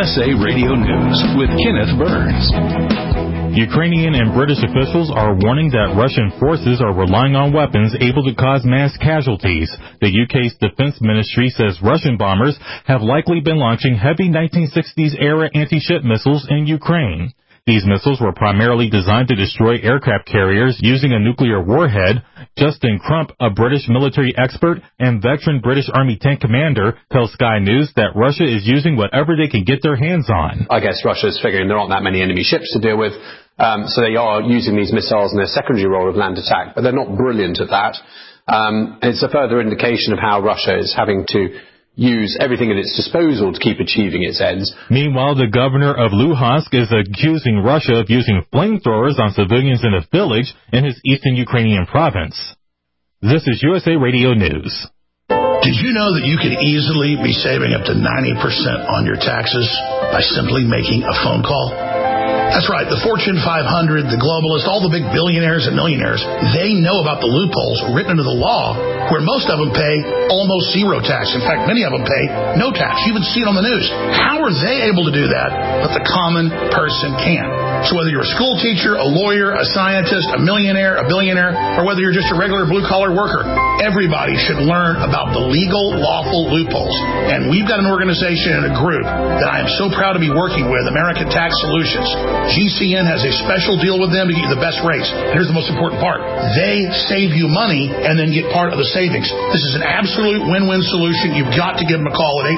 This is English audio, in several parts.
USA Radio News with Kenneth Burns. Ukrainian and British officials are warning that Russian forces are relying on weapons able to cause mass casualties. The UK's defense ministry says Russian bombers have likely been launching heavy 1960s-era anti-ship missiles in Ukraine. These missiles were primarily designed to destroy aircraft carriers using a nuclear warhead. Justin Crump, a British military expert and veteran British Army tank commander, tells Sky News that Russia is using whatever they can get their hands on. I guess Russia's figuring there aren't that many enemy ships to deal with, so they are using these missiles in their secondary role of land attack, but they're not brilliant at that. It's a further indication of how Russia is having to use everything at its disposal to keep achieving its ends. Meanwhile, the governor of Luhansk is accusing Russia of using flamethrowers on civilians in a village in his eastern Ukrainian province. This is USA Radio News. Did you know that you could easily be saving up to 90% on your taxes by simply making a phone call? That's right. The Fortune 500, the globalists, all the big billionaires and millionaires, they know about the loopholes written into the law where most of them pay almost zero tax. In fact, many of them pay no tax. You even see it on the news. How are they able to do that, but the common person can't? So whether you're a school teacher, a lawyer, a scientist, a millionaire, a billionaire, or whether you're just a regular blue-collar worker, everybody should learn about the legal, lawful loopholes. And we've got an organization and a group that I am so proud to be working with, American Tax Solutions. GCN has a special deal with them to get you the best rates. And here's the most important part. They save you money and then get part of the savings. This is an absolute win-win solution. You've got to give them a call at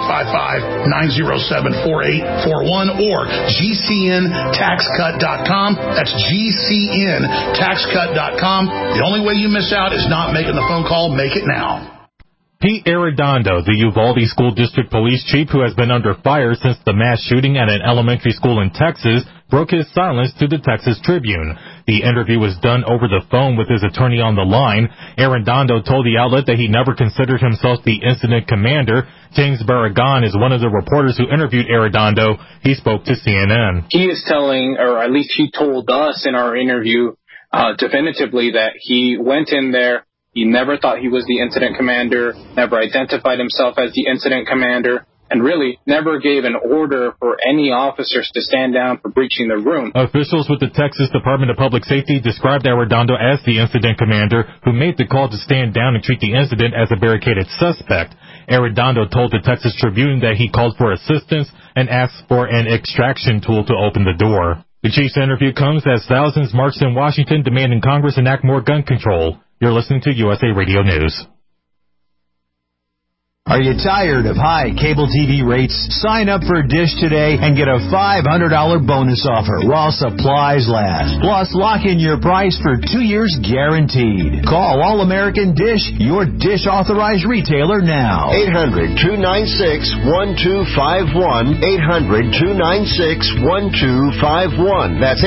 855-907-4841 or GCNTaxCut.com. That's GCNTaxCut.com. The only way you miss out is not making the phone call. Make it now. Pete Arredondo, the Uvalde School District Police Chief who has been under fire since the mass shooting at an elementary school in Texas, broke his silence to the Texas Tribune. The interview was done over the phone with his attorney on the line. Arredondo told the outlet that he never considered himself the incident commander. James Barragan is one of the reporters who interviewed Arredondo. He spoke to CNN. He is telling, or at least he told us in our interview definitively that he went in there. He never thought he was the incident commander, never identified himself as the incident commander, and really never gave an order for any officers to stand down for breaching the room. Officials with the Texas Department of Public Safety described Arredondo as the incident commander who made the call to stand down and treat the incident as a barricaded suspect. Arredondo told the Texas Tribune that he called for assistance and asked for an extraction tool to open the door. The chief's interview comes as thousands marched in Washington demanding Congress enact more gun control. You're listening to USA Radio News. Are you tired of high cable TV rates? Sign up for Dish today and get a $500 bonus offer while supplies last. Plus, lock in your price for 2 years guaranteed. Call All American Dish, your Dish authorized retailer now. 800-296-1251. 800-296-1251. That's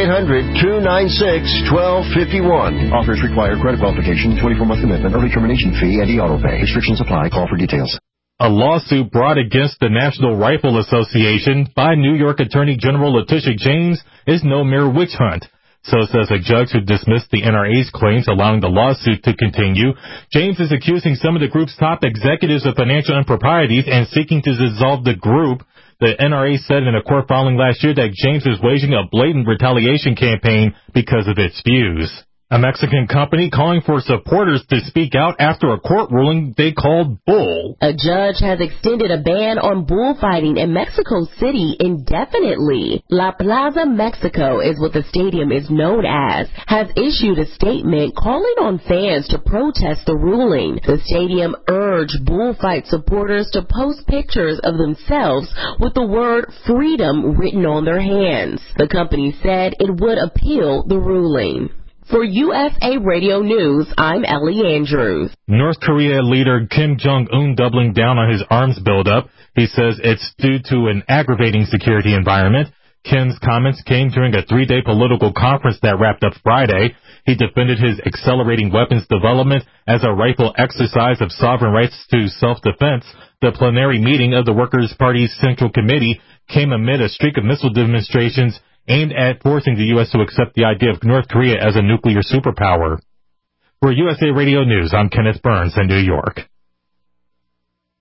800-296-1251. Offers require credit qualification, 24-month commitment, early termination fee, and e-auto pay. Restrictions apply. Call for details. A lawsuit brought against the National Rifle Association by New York Attorney General Letitia James is no mere witch hunt. So says a judge who dismissed the NRA's claims allowing the lawsuit to continue. James is accusing some of the group's top executives of financial improprieties and seeking to dissolve the group. The NRA said in a court filing last year that James is waging a blatant retaliation campaign because of its views. A Mexican company calling for supporters to speak out after a court ruling they called bull. A judge has extended a ban on bullfighting in Mexico City indefinitely. La Plaza Mexico is what the stadium is known as, has issued a statement calling on fans to protest the ruling. The stadium urged bullfight supporters to post pictures of themselves with the word freedom written on their hands. The company said it would appeal the ruling. For USA Radio News, I'm Ellie Andrews. North Korea leader Kim Jong-un doubling down on his arms buildup. He says it's due to an aggravating security environment. Kim's comments came during a 3-day political conference that wrapped up Friday. He defended his accelerating weapons development as a rightful exercise of sovereign rights to self-defense. The plenary meeting of the Workers' Party's Central Committee came amid a streak of missile demonstrations aimed at forcing the U.S. to accept the idea of North Korea as a nuclear superpower. For USA Radio News, I'm Kenneth Burns in New York.